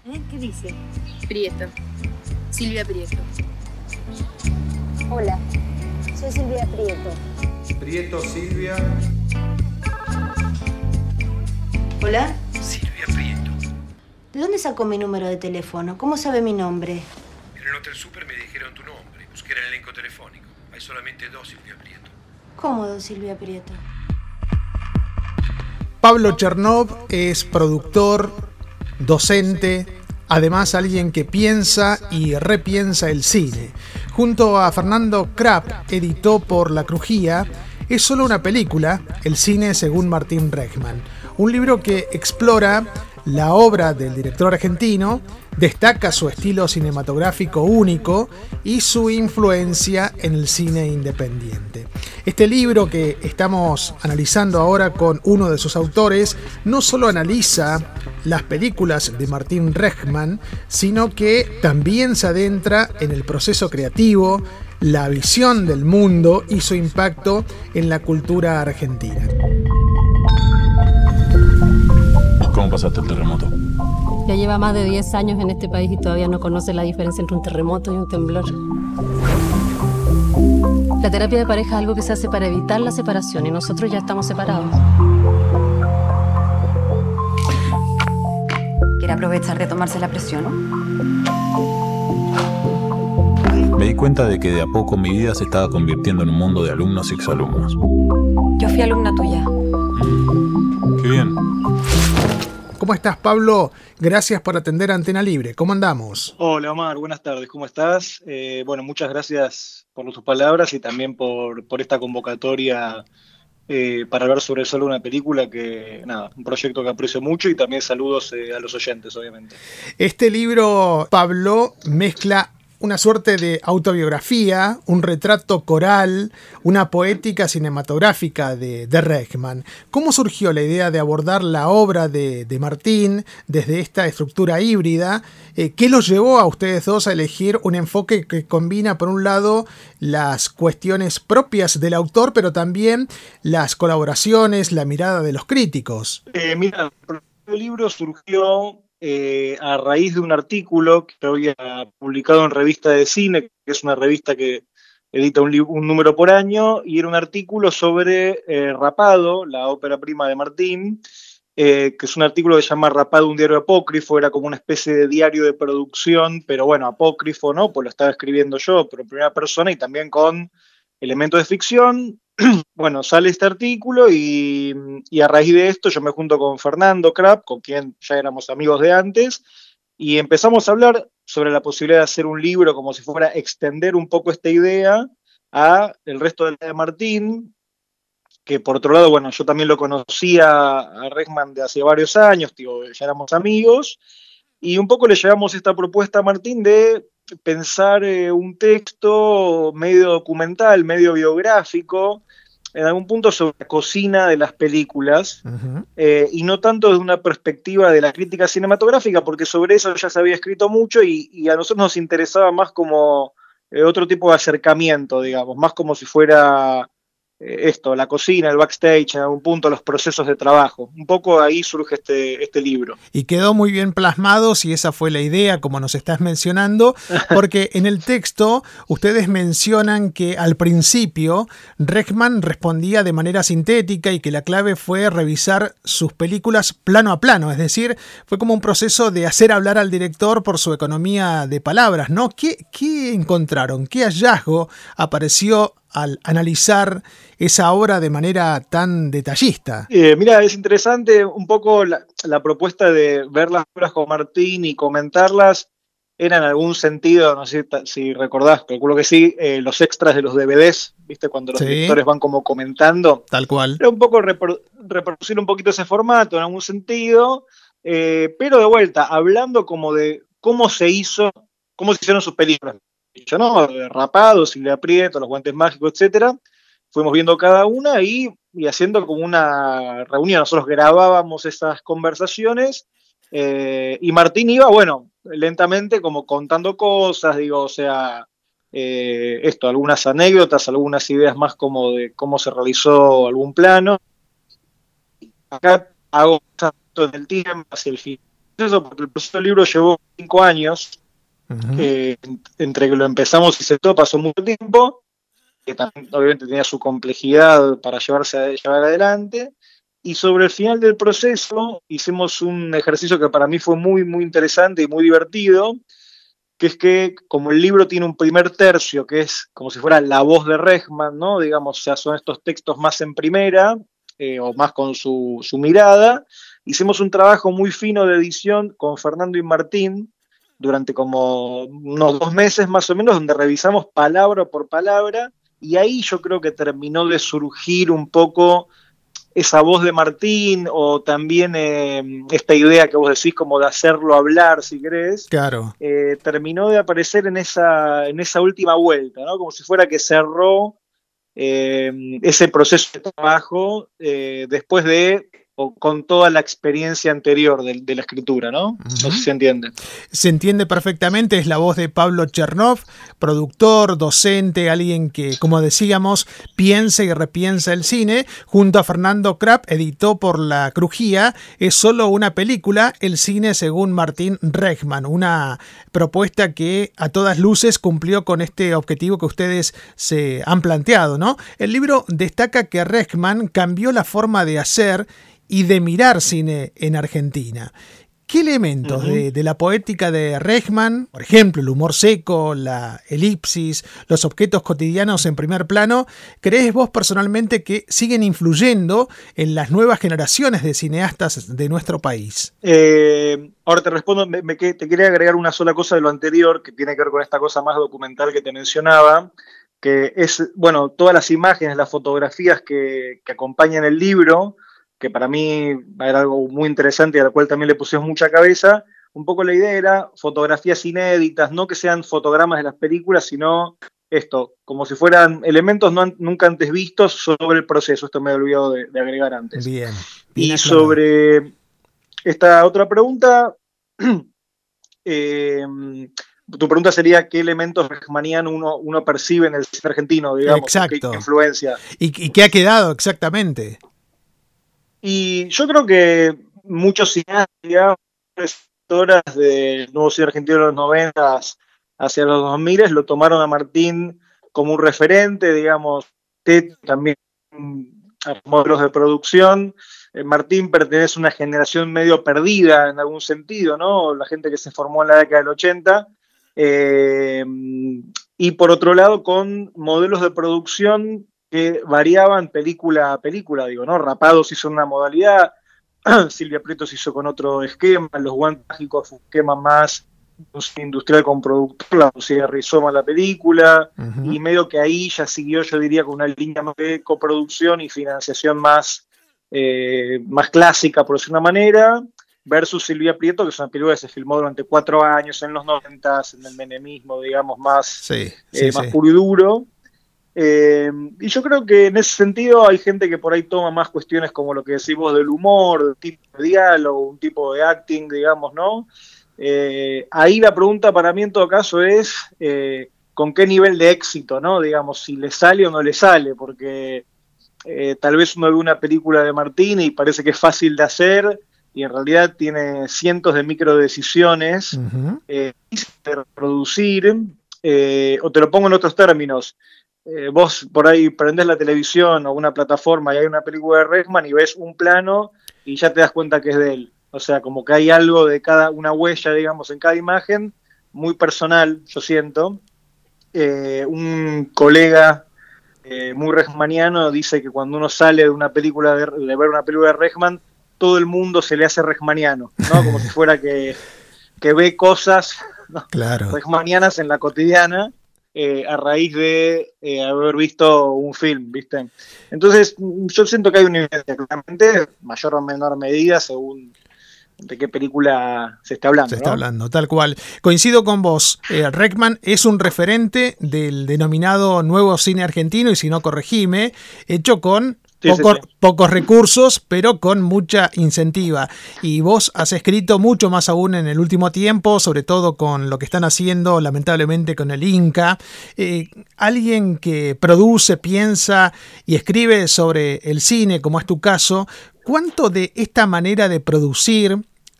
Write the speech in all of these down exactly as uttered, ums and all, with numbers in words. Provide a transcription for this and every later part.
¿Eh? ¿Qué dice? Prieto. Silvia Prieto. Hola, soy Silvia Prieto. Prieto, Silvia. Hola. Silvia Prieto. ¿De dónde sacó mi número de teléfono? ¿Cómo sabe mi nombre? En el Hotel Super me dijeron tu nombre. Busqué en el elenco telefónico. Hay solamente dos Silvia Prieto. ¿Cómo, don Silvia Prieto? Pablo Chernov es productor, docente, además alguien que piensa y repiensa el cine. Junto a Fernando Krapp, editó por La Crujía Es solo una película, el cine según Martín Rechman. Un libro que explora la obra del director argentino, destaca su estilo cinematográfico único y su influencia en el cine independiente. Este libro que estamos analizando ahora con uno de sus autores no solo analiza las películas de Martín Rechman, sino que también se adentra en el proceso creativo, la visión del mundo y su impacto en la cultura argentina. ¿Cómo pasaste el terremoto? Ya lleva más de diez años en este país y todavía no conoce la diferencia entre un terremoto y un temblor. La terapia de pareja es algo que se hace para evitar la separación y nosotros ya estamos separados. ¿Quiere aprovechar de tomarse la presión, no? Me di cuenta de que de a poco mi vida se estaba convirtiendo en un mundo de alumnos y exalumnos. Yo fui alumna tuya. Qué bien. ¿Cómo estás, Pablo? Gracias por atender Antena Libre. ¿Cómo andamos? Hola, Omar. Buenas tardes. ¿Cómo estás? Eh, bueno, muchas gracias por tus palabras y también por, por esta convocatoria eh, para hablar sobre solo una película que, nada, un proyecto que aprecio mucho y también saludos eh, a los oyentes, obviamente. Este libro, Pablo, mezcla una suerte de autobiografía, un retrato coral, una poética cinematográfica de, de Rechman. ¿Cómo surgió la idea de abordar la obra de, de Martín desde esta estructura híbrida? Eh, ¿Qué los llevó a ustedes dos a elegir un enfoque que combina, por un lado, las cuestiones propias del autor, pero también las colaboraciones, la mirada de los críticos? Eh, mira, el libro surgió Eh, a raíz de un artículo que había publicado en Revista de Cine, que es una revista que edita un, un número por año, y era un artículo sobre eh, Rapado, la ópera prima de Martín, eh, que es un artículo que se llama Rapado, un diario apócrifo, era como una especie de diario de producción, pero bueno, apócrifo, ¿no? Pues lo estaba escribiendo yo, pero en primera persona y también con elementos de ficción. Bueno, sale este artículo y, y a raíz de esto yo me junto con Fernando Krapp, con quien ya éramos amigos de antes, y empezamos a hablar sobre la posibilidad de hacer un libro como si fuera extender un poco esta idea a el resto de la de Martín, que por otro lado, bueno, yo también lo conocía a Rechman de hace varios años, digo, ya éramos amigos, y un poco le llevamos esta propuesta a Martín de pensar eh, un texto medio documental, medio biográfico, en algún punto sobre la cocina de las películas, uh-huh. eh, y no tanto desde una perspectiva de la crítica cinematográfica, porque sobre eso ya se había escrito mucho y, y a nosotros nos interesaba más como eh, otro tipo de acercamiento, digamos, más como si fuera eh, esto, la cocina, el backstage, en algún punto los procesos de trabajo. Un poco ahí surge este, este libro. Y quedó muy bien plasmado, si esa fue la idea, como nos estás mencionando, porque en el texto ustedes mencionan que al principio Rechman respondía de manera sintética y que la clave fue revisar sus películas plano a plano, es decir, fue como un proceso de hacer hablar al director por su economía de palabras, ¿no? ¿Qué, qué encontraron? ¿Qué hallazgo apareció al analizar esa obra de manera tan detallista? Eh, mira, es interesante un poco la, la propuesta de ver las obras con Martín y comentarlas. Era en algún sentido, no sé si recordás, calculo que sí, eh, los extras de los D V Ds, ¿viste? Cuando los sí. directores van como comentando. Tal cual. Era un poco reprodu- reproducir un poquito ese formato en algún sentido, eh, pero de vuelta, hablando como de cómo se hizo, cómo se hicieron sus películas. Yo no, Rapado, Silvia Prieto, Los Guantes Mágicos, etcétera. Fuimos viendo cada una y, y haciendo como una reunión. Nosotros grabábamos esas conversaciones eh, y Martín iba, bueno, lentamente como contando cosas, digo, o sea, eh, esto, algunas anécdotas, algunas ideas más como de cómo se realizó algún plano. Acá hago salto en el tiempo hacia el final proceso, porque el proceso del libro llevó cinco años, uh-huh. eh, entre que lo empezamos y se todo pasó mucho tiempo, que también obviamente tenía su complejidad para llevarse a, llevar adelante, y sobre el final del proceso hicimos un ejercicio que para mí fue muy, muy interesante y muy divertido, que es que como el libro tiene un primer tercio, que es como si fuera la voz de Rekhman, ¿no? Digamos, o sea, son estos textos más en primera, eh, o más con su, su mirada. Hicimos un trabajo muy fino de edición con Fernando y Martín, durante como unos dos meses más o menos, donde revisamos palabra por palabra, y ahí yo creo que terminó de surgir un poco esa voz de Martín, o también eh, esta idea que vos decís como de hacerlo hablar, si querés, claro. eh, terminó de aparecer en esa, en esa última vuelta, ¿no? Como si fuera que cerró eh, ese proceso de trabajo eh, después de, o con toda la experiencia anterior de, de la escritura, ¿no? Uh-huh. No sé si se entiende. Se entiende perfectamente, es la voz de Pablo Chernov, productor, docente, alguien que, como decíamos, piensa y repiensa el cine. Junto a Fernando Krapp, editó por La Crujía, Es solo una película, el cine según Martín Rekhman, una propuesta que a todas luces cumplió con este objetivo que ustedes se han planteado, ¿no? El libro destaca que Rekhman cambió la forma de hacer y de mirar cine en Argentina. ¿Qué elementos uh-huh. de, de la poética de Rekhman, por ejemplo, el humor seco, la elipsis, los objetos cotidianos en primer plano, crees vos personalmente que siguen influyendo en las nuevas generaciones de cineastas de nuestro país? Eh, ahora te respondo, me, me, te quería agregar una sola cosa de lo anterior, que tiene que ver con esta cosa más documental que te mencionaba, que es, bueno, todas las imágenes, las fotografías que, que acompañan el libro, que para mí era algo muy interesante y a la cual también le pusimos mucha cabeza. Un poco la idea era fotografías inéditas, no que sean fotogramas de las películas, sino esto, como si fueran elementos no, nunca antes vistos sobre el proceso. Esto me he olvidado de, de agregar antes. Bien. bien y sobre esta otra pregunta, eh, tu pregunta sería qué elementos rekhmanianos uno, uno percibe en el cine argentino, digamos. Exacto. Qué influencia. ¿Y, y qué ha quedado exactamente? Y yo creo que muchos cineastas, directoras del nuevo cine argentino de los noventas hacia los dos miles lo tomaron a Martín como un referente, digamos, también a modelos de producción. Eh, Martín pertenece a una generación medio perdida en algún sentido, ¿no? La gente que se formó en la década del ochenta. Eh, y por otro lado, con modelos de producción que variaban película a película, digo, ¿no? Rapados hizo una modalidad, Silvia Prieto se hizo con otro esquema, Los Guantes Mágicos fue un esquema más industrial con productor, la Lucía Rizoma la película, uh-huh. y medio que ahí ya siguió, yo diría, con una línea de coproducción y financiación más, eh, más clásica, por decir una manera, versus Silvia Prieto, que es una película que se filmó durante cuatro años, en los noventas, en el menemismo, digamos, más, sí, sí, eh, más sí. puro y duro. Eh, y yo creo que en ese sentido hay gente que por ahí toma más cuestiones como lo que decimos del humor, del tipo de diálogo, un tipo de acting, digamos, ¿no? Eh, ahí la pregunta para mí en todo caso es eh, con qué nivel de éxito, ¿no? Digamos, si le sale o no le sale, porque eh, tal vez uno ve una película de Martín y parece que es fácil de hacer y en realidad tiene cientos de microdecisiones, uh-huh. eh, de reproducir, eh, o te lo pongo en otros términos. Eh, vos por ahí prendés la televisión o una plataforma y hay una película de Rekhman y ves un plano y ya te das cuenta que es de él. O sea, como que hay algo de cada, una huella, digamos, en cada imagen, muy personal, yo siento. Eh, un colega eh, muy rekhmaniano dice que cuando uno sale de una película, de, de ver una película de Rekhman, todo el mundo se le hace rekhmaniano, ¿no? Como si fuera que, que ve cosas, ¿no? Claro. rekhmanianas en la cotidiana. Eh, a raíz de eh, haber visto un film, ¿viste? Entonces, yo siento que hay una influencia, claramente, mayor o menor medida, según de qué película se está hablando. Se está ¿no? hablando, tal cual. Coincido con vos. Eh, Rekhman es un referente del denominado nuevo cine argentino, y si no, corregime, hecho con Sí, Poco, sí, sí. pocos recursos, pero con mucha incentiva. Y vos has escrito mucho más aún en el último tiempo, sobre todo con lo que están haciendo, lamentablemente, con el Inca. Eh, alguien que produce, piensa y escribe sobre el cine, como es tu caso, ¿cuánto de esta manera de producir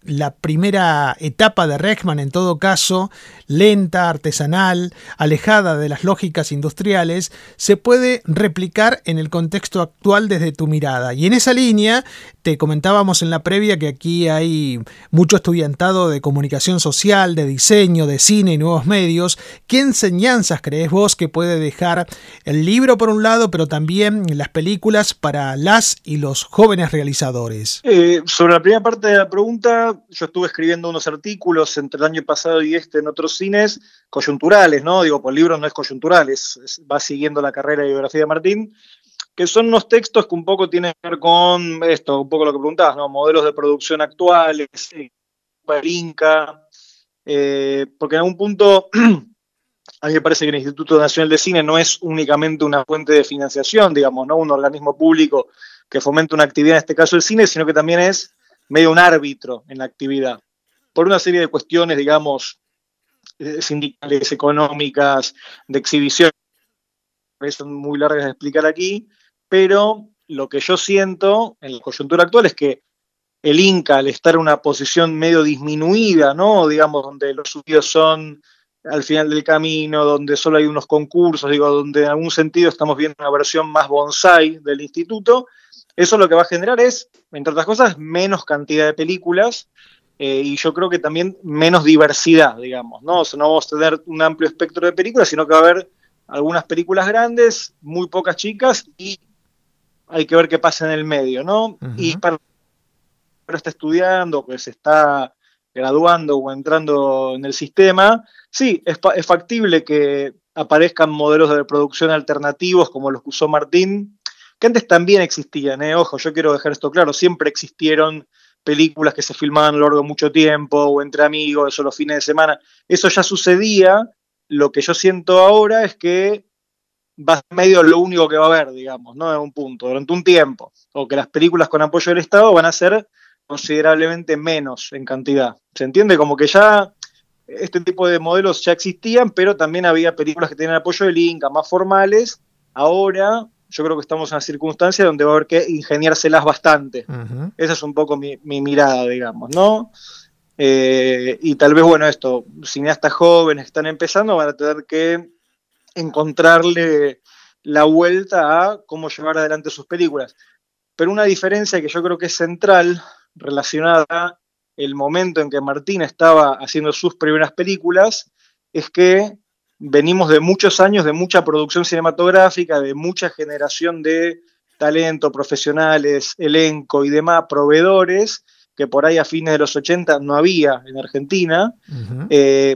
la primera etapa de Reckman, en todo caso, lenta, artesanal, alejada de las lógicas industriales, se puede replicar en el contexto actual desde tu mirada. Y en esa línea, te comentábamos en la previa que aquí hay mucho estudiantado de comunicación social, de diseño, de cine y nuevos medios. ¿Qué enseñanzas crees vos que puede dejar el libro por un lado, pero también las películas para las y los jóvenes realizadores? Eh, sobre la primera parte de la pregunta, yo estuve escribiendo unos artículos entre el año pasado y este en otros cines, coyunturales, ¿no? Digo, por el libro no es coyuntural, es, es, va siguiendo la carrera de biografía de Martín, que son unos textos que un poco tienen que ver con esto, un poco lo que preguntabas, ¿no? Modelos de producción actuales, el Inca, eh, porque en algún punto a mí me parece que el Instituto Nacional de Cine no es únicamente una fuente de financiación, digamos, ¿no? Un organismo público que fomenta una actividad, en este caso el cine, sino que también es medio un árbitro en la actividad, por una serie de cuestiones, digamos, sindicales, económicas, de exhibición, son muy largas de explicar aquí, pero lo que yo siento en la coyuntura actual es que el Inca, al estar en una posición medio disminuida, ¿no? Digamos, donde los subsidios son al final del camino, donde solo hay unos concursos, digo, donde en algún sentido estamos viendo una versión más bonsai del instituto, eso lo que va a generar es, entre otras cosas, menos cantidad de películas, eh, y yo creo que también menos diversidad, digamos, ¿no? O sea, no vamos a tener un amplio espectro de películas, sino que va a haber algunas películas grandes, muy pocas chicas, y hay que ver qué pasa en el medio, ¿no? Uh-huh. Y para que está estudiando, que se está graduando o entrando en el sistema, sí, es, es factible que aparezcan modelos de producción alternativos como los que usó Martín, que antes también existían, ¿eh? Ojo, yo quiero dejar esto claro, siempre existieron películas que se filmaban a lo largo de mucho tiempo, o entre amigos, o los fines de semana, eso ya sucedía. Lo que yo siento ahora es que va a ser medio lo único que va a haber, digamos, ¿no? En un punto, durante un tiempo, o que las películas con apoyo del Estado van a ser considerablemente menos en cantidad. ¿Se entiende? Como que ya este tipo de modelos ya existían, pero también había películas que tenían apoyo del Inca, más formales. Ahora yo creo que estamos en una circunstancia donde va a haber que ingeniárselas bastante. Uh-huh. Esa es un poco mi, mi mirada, digamos, ¿no? Eh, y tal vez, bueno, esto, cineastas jóvenes que están empezando van a tener que encontrarle la vuelta a cómo llevar adelante sus películas. Pero una diferencia que yo creo que es central, relacionada al momento en que Martín estaba haciendo sus primeras películas, es que venimos de muchos años de mucha producción cinematográfica, de mucha generación de talento, profesionales, elenco y demás, proveedores, que por ahí a fines de los ochenta no había en Argentina, uh-huh. eh,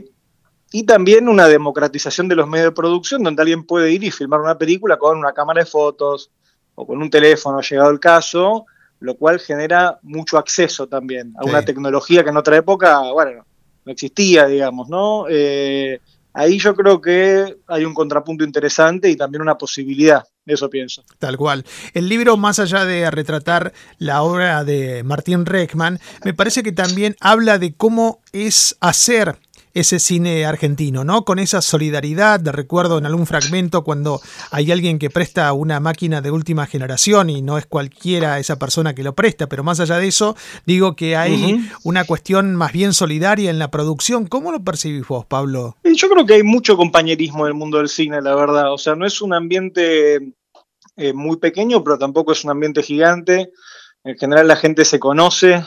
y también una democratización de los medios de producción, donde alguien puede ir y filmar una película con una cámara de fotos o con un teléfono, llegado el caso, lo cual genera mucho acceso también a sí. una tecnología que en otra época, bueno, no existía, digamos, ¿no? Eh, ahí yo creo que hay un contrapunto interesante y también una posibilidad, eso pienso. Tal cual. El libro, más allá de retratar la obra de Martín Reckman, me parece que también habla de cómo es hacer ese cine argentino, ¿no? Con esa solidaridad, de recuerdo en algún fragmento cuando hay alguien que presta una máquina de última generación y no es cualquiera esa persona que lo presta, pero más allá de eso, digo que hay uh-huh. una cuestión más bien solidaria en la producción. ¿Cómo lo percibís vos, Pablo? Yo creo que hay mucho compañerismo en el mundo del cine, la verdad. O sea, no es un ambiente eh, muy pequeño, pero tampoco es un ambiente gigante. En general la gente se conoce,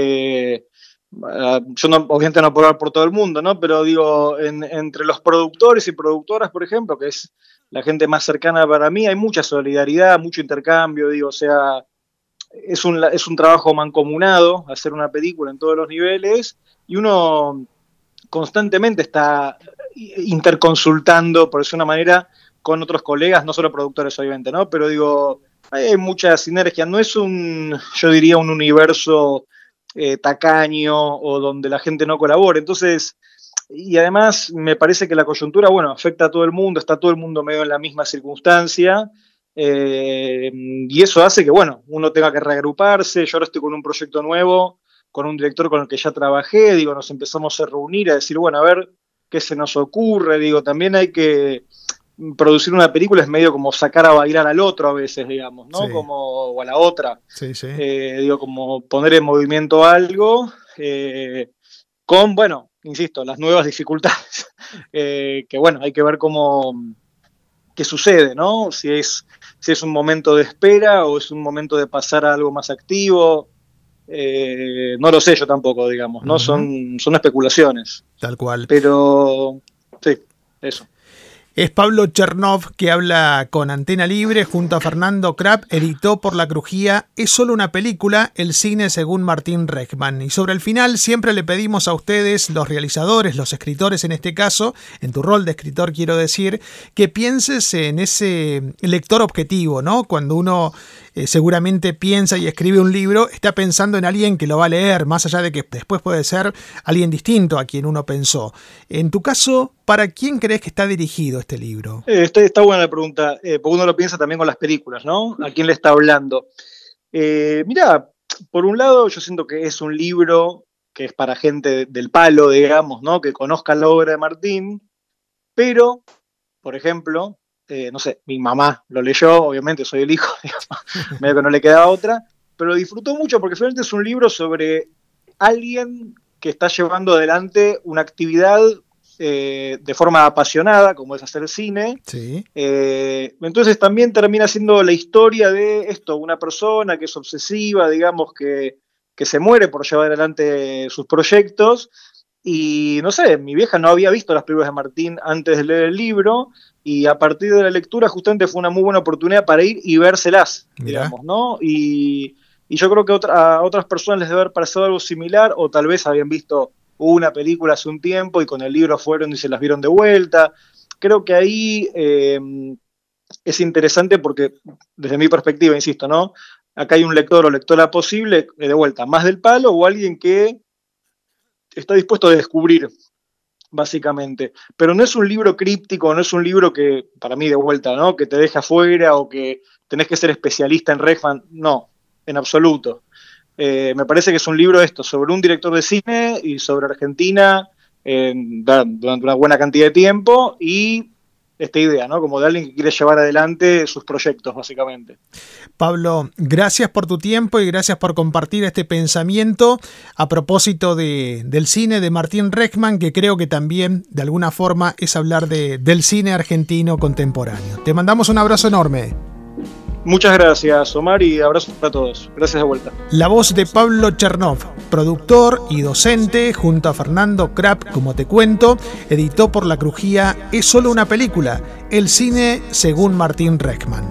eh, Uh, yo no, obviamente no puedo hablar por todo el mundo, ¿no? Pero digo, en, entre los productores y productoras, por ejemplo, que es la gente más cercana para mí, hay mucha solidaridad, mucho intercambio, digo, o sea, es un, es un trabajo mancomunado, hacer una película en todos los niveles, y uno constantemente está interconsultando, por decir una manera, con otros colegas, no solo productores, obviamente, ¿no? Pero digo, hay mucha sinergia, no es un, yo diría, un universo Eh, tacaño o donde la gente no colabora. Entonces, y además me parece que la coyuntura, bueno, afecta a todo el mundo, está todo el mundo medio en la misma circunstancia, eh, y eso hace que, bueno, uno tenga que reagruparse. Yo ahora estoy con un proyecto nuevo, con un director con el que ya trabajé, digo, nos empezamos a reunir, a decir, bueno, a ver qué se nos ocurre, digo, también hay que producir una película, es medio como sacar a bailar al otro a veces, digamos, ¿no? Sí. Como, o a la otra. Sí, sí. Eh, digo, como poner en movimiento algo, eh, con, bueno, insisto, las nuevas dificultades, eh, que bueno, hay que ver cómo, qué sucede, ¿no? Si es, si es un momento de espera o es un momento de pasar a algo más activo, eh, no lo sé yo tampoco, digamos, ¿no? Uh-huh. Son, son especulaciones. Tal cual. Pero, sí, eso. Es Pablo Chernov, que habla con Antena Libre junto a Fernando Krapp. Editó por La Crujía Es solo una película, el cine según Martín Reckman. Y sobre el final siempre le pedimos a ustedes, los realizadores, los escritores en este caso, en tu rol de escritor quiero decir, que pienses en ese lector objetivo, ¿no? Cuando uno eh, seguramente piensa y escribe un libro, está pensando en alguien que lo va a leer, más allá de que después puede ser alguien distinto a quien uno pensó. En tu caso, ¿para quién crees que está dirigido este libro? Eh, está, está buena la pregunta, eh, porque uno lo piensa también con las películas, ¿no? ¿A quién le está hablando? Eh, mirá, por un lado yo siento que es un libro que es para gente del palo, digamos, ¿no? Que conozca la obra de Martín, pero, por ejemplo, eh, no sé, mi mamá lo leyó, obviamente soy el hijo, digamos, medio que no le queda otra, pero lo disfrutó mucho porque finalmente es un libro sobre alguien que está llevando adelante una actividad Eh, de forma apasionada, como es hacer cine. Sí. Eh, entonces también termina siendo la historia de esto, una persona que es obsesiva, digamos, que, que se muere por llevar adelante sus proyectos. Y no sé, mi vieja no había visto las películas de Martín antes de leer el libro, y a partir de la lectura justamente fue una muy buena oportunidad para ir y vérselas, Mirá. digamos, ¿no? Y, y yo creo que otra, a otras personas les debe haber parecido algo similar, o tal vez habían visto una película hace un tiempo y con el libro fueron y se las vieron de vuelta. Creo que ahí eh, es interesante porque, desde mi perspectiva, insisto, ¿no? Acá hay un lector o lectora posible, eh, de vuelta, más del palo, o alguien que está dispuesto a descubrir, básicamente. Pero no es un libro críptico, no es un libro que, para mí, de vuelta, ¿no? Que te deja afuera o que tenés que ser especialista en Reckman. No, en absoluto. Eh, me parece que es un libro esto, sobre un director de cine y sobre Argentina eh, durante una buena cantidad de tiempo, y esta idea, ¿no? Como de alguien que quiere llevar adelante sus proyectos, básicamente. Pablo, gracias por tu tiempo y gracias por compartir este pensamiento a propósito de, del cine de Martín Reckman, que creo que también, de alguna forma, es hablar de, del cine argentino contemporáneo. Te mandamos un abrazo enorme. Muchas gracias, Omar, y abrazos para todos. Gracias de vuelta. La voz de Pablo Chernov, productor y docente, junto a Fernando Krapp, como te cuento, editó por La Crujía Es solo una película, el cine según Martín Reckman.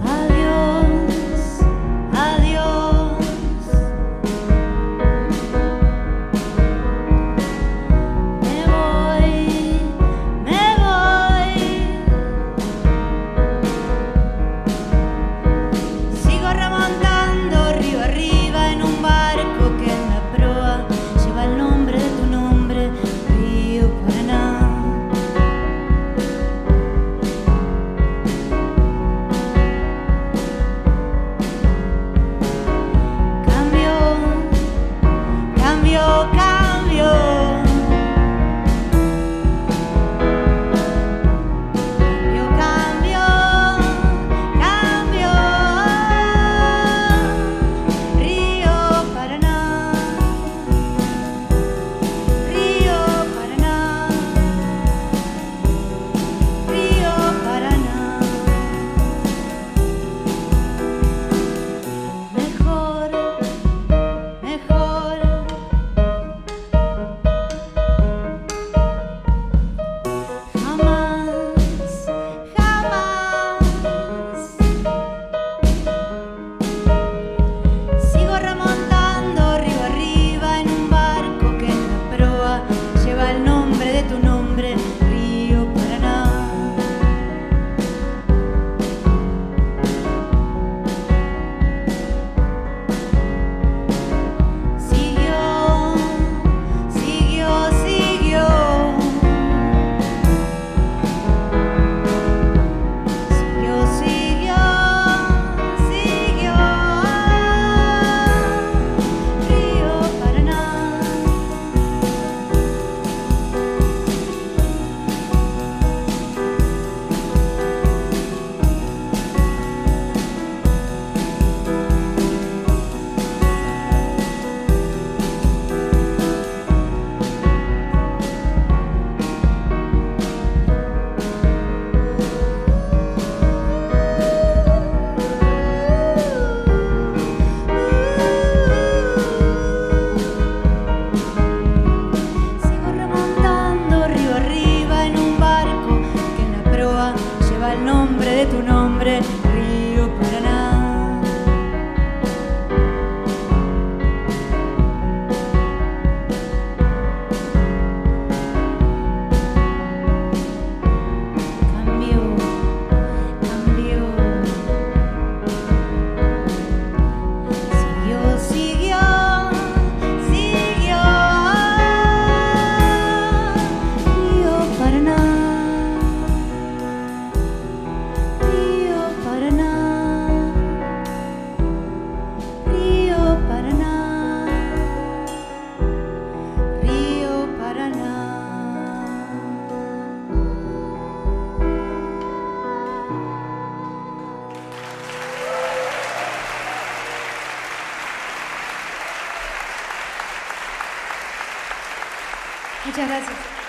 Muchas gracias.